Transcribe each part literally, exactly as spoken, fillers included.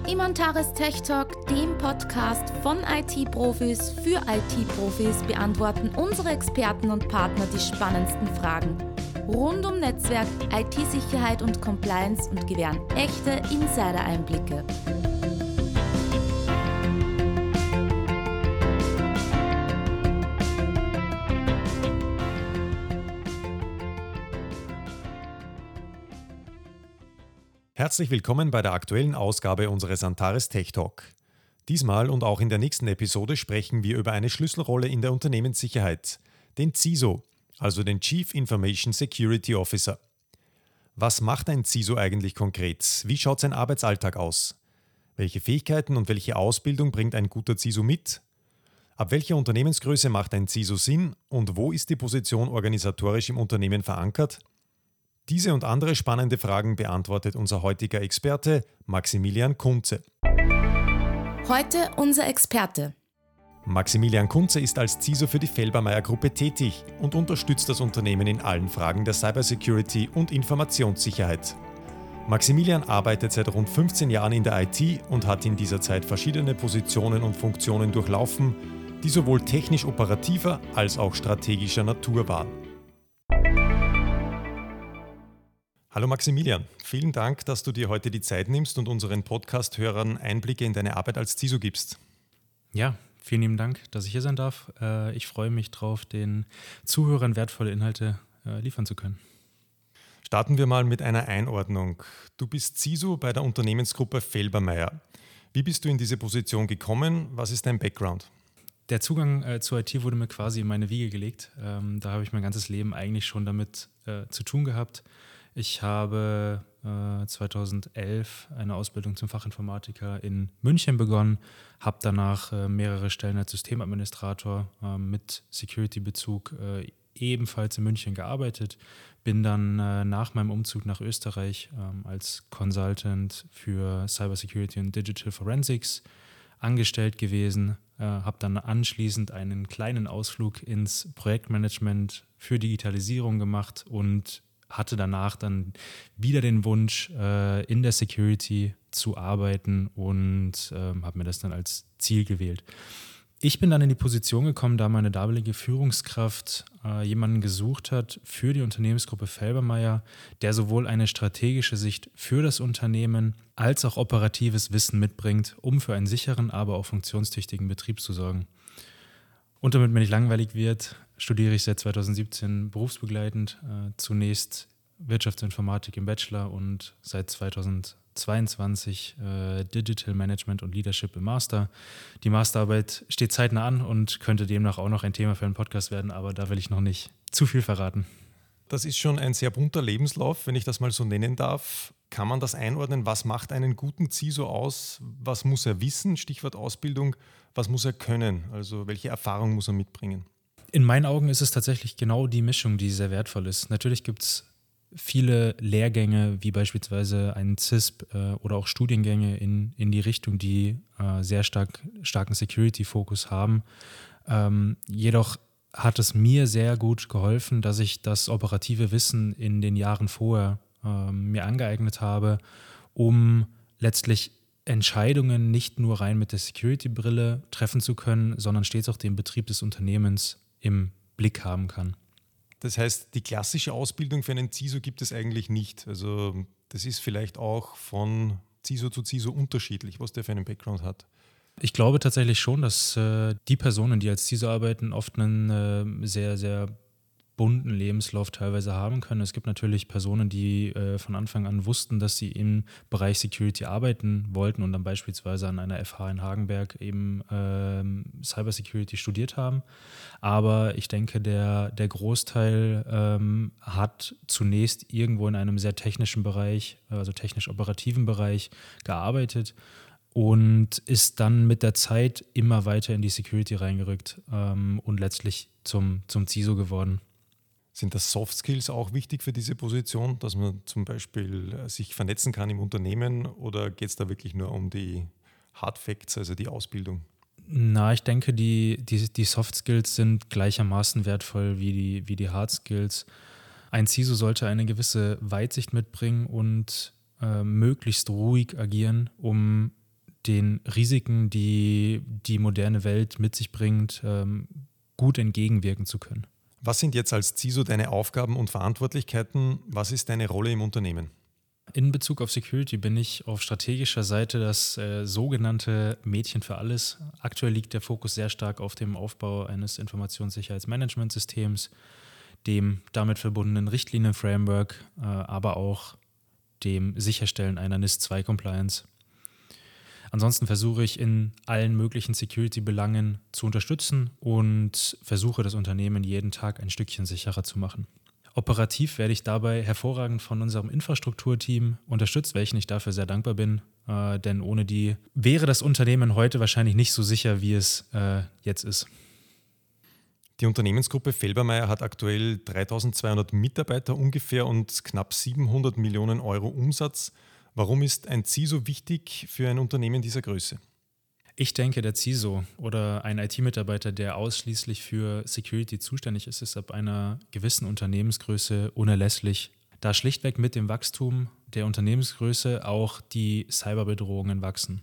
Im Antares Tech Talk, dem Podcast von I T-Profis für I T-Profis, beantworten unsere Experten und Partner die spannendsten Fragen rund um Netzwerk, I T-Sicherheit und Compliance und gewähren echte Insider-Einblicke. Herzlich willkommen bei der aktuellen Ausgabe unseres Antares Tech Talk. Diesmal und auch in der nächsten Episode sprechen wir über eine Schlüsselrolle in der Unternehmenssicherheit, den C I S O, also den Chief Information Security Officer. Was macht ein C I S O eigentlich konkret? Wie schaut sein Arbeitsalltag aus? Welche Fähigkeiten und welche Ausbildung bringt ein guter C I S O mit? Ab welcher Unternehmensgröße macht ein C I S O Sinn und wo ist die Position organisatorisch im Unternehmen verankert? Diese und andere spannende Fragen beantwortet unser heutiger Experte Maximilian Kunze. Heute unser Experte. Maximilian Kunze ist als C I S O für die Felbermayr-Gruppe tätig und unterstützt das Unternehmen in allen Fragen der Cybersecurity und Informationssicherheit. Maximilian arbeitet seit rund fünfzehn Jahren in der I T und hat in dieser Zeit verschiedene Positionen und Funktionen durchlaufen, die sowohl technisch operativer als auch strategischer Natur waren. Hallo Maximilian, vielen Dank, dass du dir heute die Zeit nimmst und unseren Podcast-Hörern Einblicke in deine Arbeit als C I S O gibst. Ja, vielen lieben Dank, dass ich hier sein darf. Ich freue mich drauf, den Zuhörern wertvolle Inhalte liefern zu können. Starten wir mal mit einer Einordnung. Du bist C I S O bei der Unternehmensgruppe Felbermayr. Wie bist du in diese Position gekommen? Was ist dein Background? Der Zugang äh, zur I T wurde mir quasi in meine Wiege gelegt. Ähm, da habe ich mein ganzes Leben eigentlich schon damit äh, zu tun gehabt. Ich habe äh, zweitausendelf eine Ausbildung zum Fachinformatiker in München begonnen, habe danach äh, mehrere Stellen als Systemadministrator äh, mit Security-Bezug äh, ebenfalls in München gearbeitet, bin dann äh, nach meinem Umzug nach Österreich äh, als Consultant für Cybersecurity und Digital Forensics angestellt gewesen, äh, habe dann anschließend einen kleinen Ausflug ins Projektmanagement für Digitalisierung gemacht und hatte danach dann wieder den Wunsch, äh, in der Security zu arbeiten und äh, habe mir das dann als Ziel gewählt. Ich bin dann in die Position gekommen, da meine damalige Führungskraft äh, jemanden gesucht hat für die Unternehmensgruppe Felbermayr, der sowohl eine strategische Sicht für das Unternehmen als auch operatives Wissen mitbringt, um für einen sicheren, aber auch funktionstüchtigen Betrieb zu sorgen. Und damit mir nicht langweilig wird, studiere ich seit zweitausendsiebzehn berufsbegleitend, äh, zunächst Wirtschaftsinformatik im Bachelor und seit zweitausendzweiundzwanzig äh, Digital Management und Leadership im Master. Die Masterarbeit steht zeitnah an und könnte demnach auch noch ein Thema für einen Podcast werden, aber da will ich noch nicht zu viel verraten. Das ist schon ein sehr bunter Lebenslauf, wenn ich das mal so nennen darf. Kann man das einordnen? Was macht einen guten C I S O aus? Was muss er wissen? Stichwort Ausbildung. Was muss er können? Also welche Erfahrung muss er mitbringen? In meinen Augen ist es tatsächlich genau die Mischung, die sehr wertvoll ist. Natürlich gibt es viele Lehrgänge, wie beispielsweise einen C I S P äh, oder auch Studiengänge in, in die Richtung, die äh, sehr stark, starken Security-Fokus haben. Ähm, jedoch hat es mir sehr gut geholfen, dass ich das operative Wissen in den Jahren vorher äh, mir angeeignet habe, um letztlich Entscheidungen nicht nur rein mit der Security-Brille treffen zu können, sondern stets auch den Betrieb des Unternehmens im Blick haben kann. Das heißt, die klassische Ausbildung für einen C I S O gibt es eigentlich nicht. Also das ist vielleicht auch von C I S O zu C I S O unterschiedlich, was der für einen Background hat. Ich glaube tatsächlich schon, dass äh, die Personen, die als C I S O arbeiten, oft einen äh, sehr, sehr bunten Lebenslauf teilweise haben können. Es gibt natürlich Personen, die äh, von Anfang an wussten, dass sie im Bereich Security arbeiten wollten und dann beispielsweise an einer F H in Hagenberg eben ähm, Cybersecurity studiert haben. Aber ich denke, der, der Großteil ähm, hat zunächst irgendwo in einem sehr technischen Bereich, also technisch-operativen Bereich gearbeitet und ist dann mit der Zeit immer weiter in die Security reingerückt ähm, und letztlich zum, zum C I S O geworden. Sind das Soft Skills auch wichtig für diese Position, dass man zum Beispiel sich vernetzen kann im Unternehmen, oder geht es da wirklich nur um die Hard Facts, also die Ausbildung? Na, ich denke, die, die, die Soft Skills sind gleichermaßen wertvoll wie die, wie die Hard Skills. Ein C I S O sollte eine gewisse Weitsicht mitbringen und äh, möglichst ruhig agieren, um den Risiken, die die moderne Welt mit sich bringt, ähm, gut entgegenwirken zu können. Was sind jetzt als C I S O deine Aufgaben und Verantwortlichkeiten? Was ist deine Rolle im Unternehmen? In Bezug auf Security bin ich auf strategischer Seite das äh, sogenannte Mädchen für alles. Aktuell liegt der Fokus sehr stark auf dem Aufbau eines Informationssicherheitsmanagementsystems, dem damit verbundenen Richtlinienframework, äh, aber auch dem Sicherstellen einer N I S zwei Compliance. Ansonsten versuche ich in allen möglichen Security-Belangen zu unterstützen und versuche das Unternehmen jeden Tag ein Stückchen sicherer zu machen. Operativ werde ich dabei hervorragend von unserem Infrastrukturteam unterstützt, welchen ich dafür sehr dankbar bin, äh, denn ohne die wäre das Unternehmen heute wahrscheinlich nicht so sicher, wie es äh, jetzt ist. Die Unternehmensgruppe Felbermayr hat aktuell dreitausendzweihundert Mitarbeiter ungefähr und knapp siebenhundert Millionen Euro Umsatz. Warum ist ein C I S O wichtig für ein Unternehmen dieser Größe? Ich denke, der C I S O oder ein I T-Mitarbeiter, der ausschließlich für Security zuständig ist, ist ab einer gewissen Unternehmensgröße unerlässlich, da schlichtweg mit dem Wachstum der Unternehmensgröße auch die Cyberbedrohungen wachsen.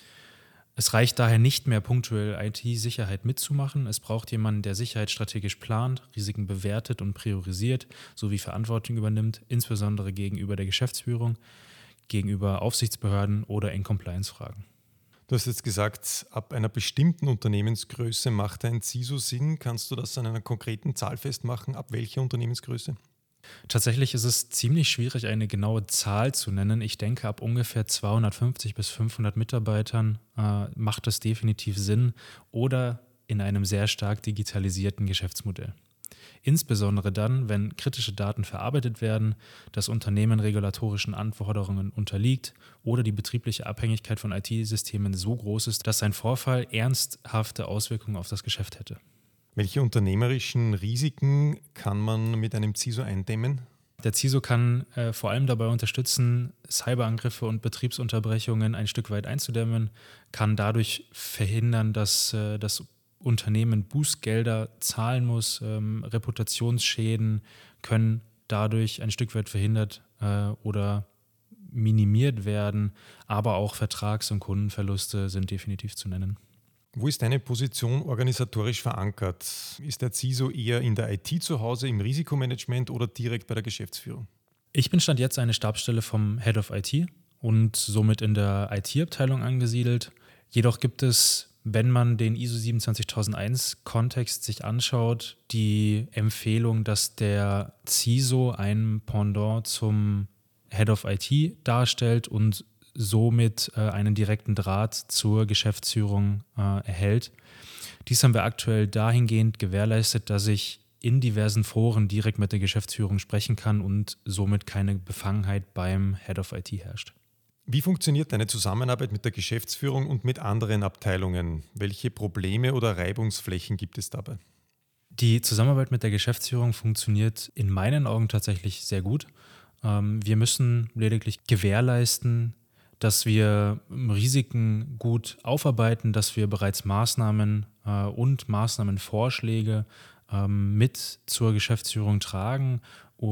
Es reicht daher nicht mehr, punktuell I T-Sicherheit mitzumachen. Es braucht jemanden, der Sicherheit strategisch plant, Risiken bewertet und priorisiert, sowie Verantwortung übernimmt, insbesondere gegenüber der Geschäftsführung, gegenüber Aufsichtsbehörden oder in Compliance-Fragen. Du hast jetzt gesagt, ab einer bestimmten Unternehmensgröße macht ein C I S O Sinn. Kannst du das an einer konkreten Zahl festmachen? Ab welcher Unternehmensgröße? Tatsächlich ist es ziemlich schwierig, eine genaue Zahl zu nennen. Ich denke, ab ungefähr zweihundertfünfzig bis fünfhundert Mitarbeitern äh, macht es definitiv Sinn oder in einem sehr stark digitalisierten Geschäftsmodell. Insbesondere dann, wenn kritische Daten verarbeitet werden, das Unternehmen regulatorischen Anforderungen unterliegt oder die betriebliche Abhängigkeit von I T-Systemen so groß ist, dass ein Vorfall ernsthafte Auswirkungen auf das Geschäft hätte. Welche unternehmerischen Risiken kann man mit einem C I S O eindämmen? Der C I S O kann äh, vor allem dabei unterstützen, Cyberangriffe und Betriebsunterbrechungen ein Stück weit einzudämmen, kann dadurch verhindern, dass äh, das Unternehmen Bußgelder zahlen muss, ähm, Reputationsschäden können dadurch ein Stück weit verhindert äh, oder minimiert werden, aber auch Vertrags- und Kundenverluste sind definitiv zu nennen. Wo ist deine Position organisatorisch verankert? Ist der C I S O eher in der I T zu Hause, im Risikomanagement oder direkt bei der Geschäftsführung? Ich bin Stand jetzt eine Stabsstelle vom Head of I T und somit in der I T-Abteilung angesiedelt. Jedoch gibt es, wenn man den I S O siebenundzwanzigtausendeins-Kontext sich anschaut, die Empfehlung, dass der C I S O ein Pendant zum Head of I T darstellt und somit äh, einen direkten Draht zur Geschäftsführung äh, erhält. Dies haben wir aktuell dahingehend gewährleistet, dass ich in diversen Foren direkt mit der Geschäftsführung sprechen kann und somit keine Befangenheit beim Head of I T herrscht. Wie funktioniert deine Zusammenarbeit mit der Geschäftsführung und mit anderen Abteilungen? Welche Probleme oder Reibungsflächen gibt es dabei? Die Zusammenarbeit mit der Geschäftsführung funktioniert in meinen Augen tatsächlich sehr gut. Ähm, wir müssen lediglich gewährleisten, dass wir Risiken gut aufarbeiten, dass wir bereits Maßnahmen äh, und Maßnahmenvorschläge ähm, mit zur Geschäftsführung tragen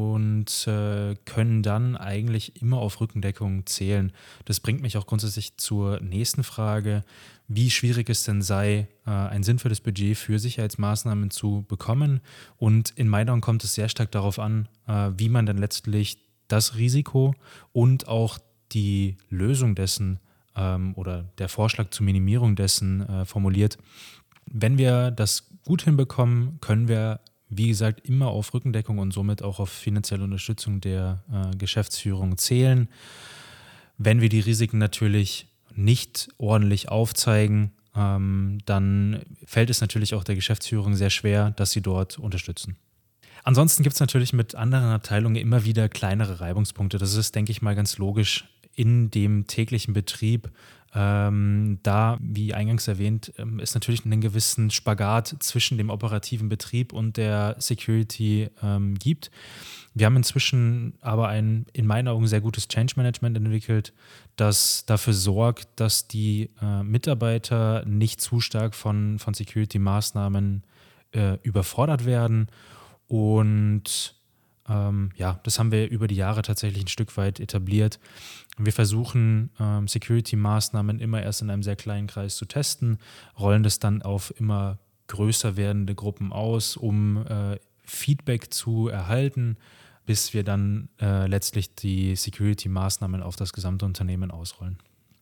und äh, können dann eigentlich immer auf Rückendeckung zählen. Das bringt mich auch grundsätzlich zur nächsten Frage, wie schwierig es denn sei, äh, ein sinnvolles Budget für Sicherheitsmaßnahmen zu bekommen. Und in meinen Augen kommt es sehr stark darauf an, äh, wie man dann letztlich das Risiko und auch die Lösung dessen ähm, oder der Vorschlag zur Minimierung dessen äh, formuliert. Wenn wir das gut hinbekommen, können wir, wie gesagt, immer auf Rückendeckung und somit auch auf finanzielle Unterstützung der äh, Geschäftsführung zählen. Wenn wir die Risiken natürlich nicht ordentlich aufzeigen, ähm, dann fällt es natürlich auch der Geschäftsführung sehr schwer, dass sie dort unterstützen. Ansonsten gibt es natürlich mit anderen Abteilungen immer wieder kleinere Reibungspunkte. Das ist, denke ich mal, ganz logisch in dem täglichen Betrieb. Ähm, da, wie eingangs erwähnt, ähm, ist natürlich einen gewissen Spagat zwischen dem operativen Betrieb und der Security ähm, gibt. Wir haben inzwischen aber ein, in meinen Augen, sehr gutes Change Management entwickelt, das dafür sorgt, dass die äh, Mitarbeiter nicht zu stark von, von Security-Maßnahmen äh, überfordert werden und ähm, ja, das haben wir über die Jahre tatsächlich ein Stück weit etabliert. Wir versuchen, ähm, Security-Maßnahmen immer erst in einem sehr kleinen Kreis zu testen, rollen das dann auf immer größer werdende Gruppen aus, um äh, Feedback zu erhalten, bis wir dann äh, letztlich die Security-Maßnahmen auf das gesamte Unternehmen ausrollen.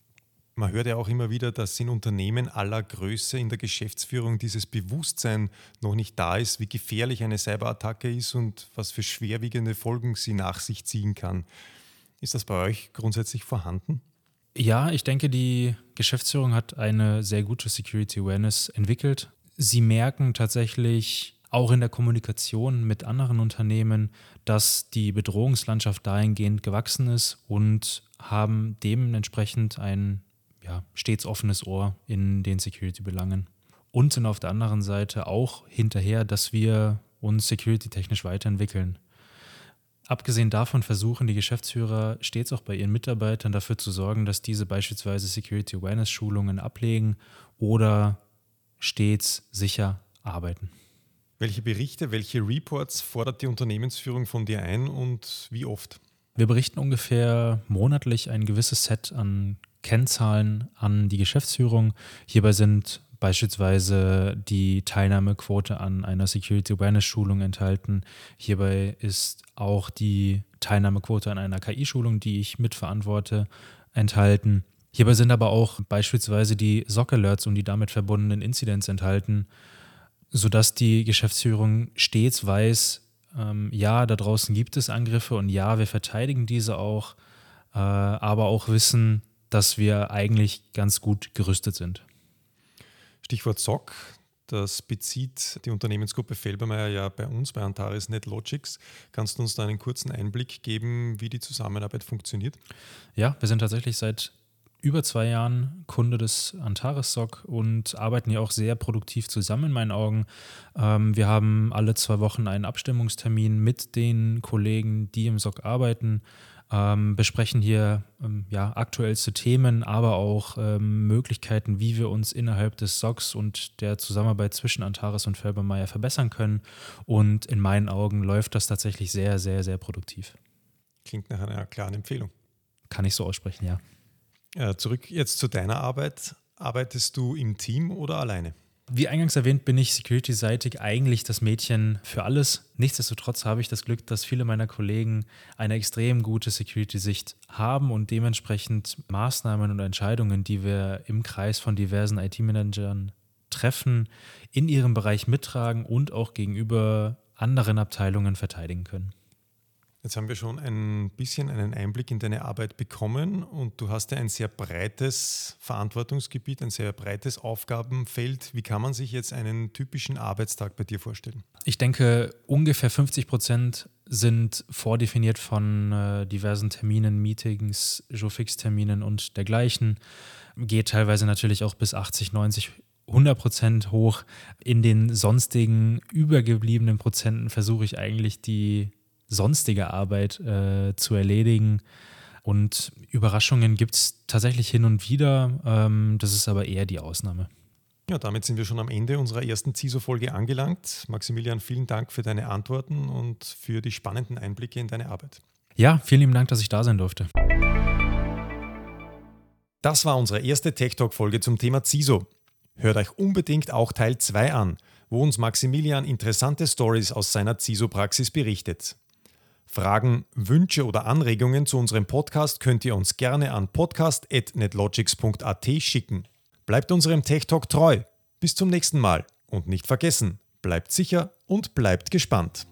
Man hört ja auch immer wieder, dass in Unternehmen aller Größe in der Geschäftsführung dieses Bewusstsein noch nicht da ist, wie gefährlich eine Cyberattacke ist und was für schwerwiegende Folgen sie nach sich ziehen kann. Ist das bei euch grundsätzlich vorhanden? Ja, ich denke, die Geschäftsführung hat eine sehr gute Security Awareness entwickelt. Sie merken tatsächlich auch in der Kommunikation mit anderen Unternehmen, dass die Bedrohungslandschaft dahingehend gewachsen ist und haben dementsprechend ein ja, stets offenes Ohr in den Security-Belangen. Und sind auf der anderen Seite auch hinterher, dass wir uns security-technisch weiterentwickeln. Abgesehen davon versuchen die Geschäftsführer stets auch bei ihren Mitarbeitern dafür zu sorgen, dass diese beispielsweise Security-Awareness-Schulungen ablegen oder stets sicher arbeiten. Welche Berichte, welche Reports fordert die Unternehmensführung von dir ein und wie oft? Wir berichten ungefähr monatlich ein gewisses Set an Kennzahlen an die Geschäftsführung. Hierbei sind beispielsweise die Teilnahmequote an einer Security Awareness Schulung enthalten. Hierbei ist auch die Teilnahmequote an einer K I-Schulung, die ich mitverantworte, enthalten. Hierbei sind aber auch beispielsweise die S O C Alerts und die damit verbundenen Incidents enthalten, sodass die Geschäftsführung stets weiß, ähm, ja, da draußen gibt es Angriffe und ja, wir verteidigen diese auch, äh, aber auch wissen, dass wir eigentlich ganz gut gerüstet sind. Stichwort S O C, das bezieht die Unternehmensgruppe Felbermayr ja bei uns, bei Antares NetLogics. Kannst du uns da einen kurzen Einblick geben, wie die Zusammenarbeit funktioniert? Ja, wir sind tatsächlich seit über zwei Jahren Kunde des Antares S O C und arbeiten hier auch sehr produktiv zusammen in meinen Augen. Ähm, wir haben alle zwei Wochen einen Abstimmungstermin mit den Kollegen, die im S O C arbeiten, ähm, besprechen hier ähm, ja, aktuellste Themen, aber auch ähm, Möglichkeiten, wie wir uns innerhalb des S O Cs und der Zusammenarbeit zwischen Antares und Felbermayr verbessern können. Und in meinen Augen läuft das tatsächlich sehr, sehr, sehr produktiv. Klingt nach einer klaren Empfehlung. Kann ich so aussprechen, ja. Zurück jetzt zu deiner Arbeit. Arbeitest du im Team oder alleine? Wie eingangs erwähnt, bin ich security-seitig eigentlich das Mädchen für alles. Nichtsdestotrotz habe ich das Glück, dass viele meiner Kollegen eine extrem gute Security-Sicht haben und dementsprechend Maßnahmen und Entscheidungen, die wir im Kreis von diversen I T-Managern treffen, in ihrem Bereich mittragen und auch gegenüber anderen Abteilungen verteidigen können. Jetzt haben wir schon ein bisschen einen Einblick in deine Arbeit bekommen und du hast ja ein sehr breites Verantwortungsgebiet, ein sehr breites Aufgabenfeld. Wie kann man sich jetzt einen typischen Arbeitstag bei dir vorstellen? Ich denke, ungefähr fünfzig Prozent sind vordefiniert von äh, diversen Terminen, Meetings, Jour-Fix-Terminen und dergleichen. Geht teilweise natürlich auch bis achtzig, neunzig, hundert Prozent hoch. In den sonstigen übergebliebenen Prozenten versuche ich eigentlich die sonstige Arbeit äh, zu erledigen. Und Überraschungen gibt es tatsächlich hin und wieder. Ähm, das ist aber eher die Ausnahme. Ja, damit sind wir schon am Ende unserer ersten C I S O-Folge angelangt. Maximilian, vielen Dank für deine Antworten und für die spannenden Einblicke in deine Arbeit. Ja, vielen lieben Dank, dass ich da sein durfte. Das war unsere erste Tech Talk-Folge zum Thema C I S O. Hört euch unbedingt auch Teil zwei an, wo uns Maximilian interessante Stories aus seiner C I S O-Praxis berichtet. Fragen, Wünsche oder Anregungen zu unserem Podcast könnt ihr uns gerne an podcast at netlogics punkt a t schicken. Bleibt unserem Tech Talk treu. Bis zum nächsten Mal. Und nicht vergessen, bleibt sicher und bleibt gespannt.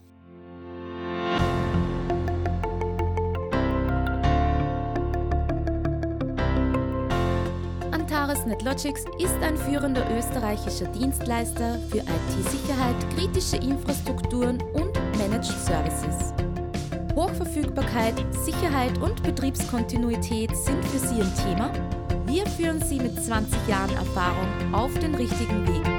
Antares NetLogics ist ein führender österreichischer Dienstleister für I T-Sicherheit, kritische Infrastrukturen und Managed Services. Hochverfügbarkeit, Sicherheit und Betriebskontinuität sind für Sie ein Thema? Wir führen Sie mit zwanzig Jahren Erfahrung auf den richtigen Weg.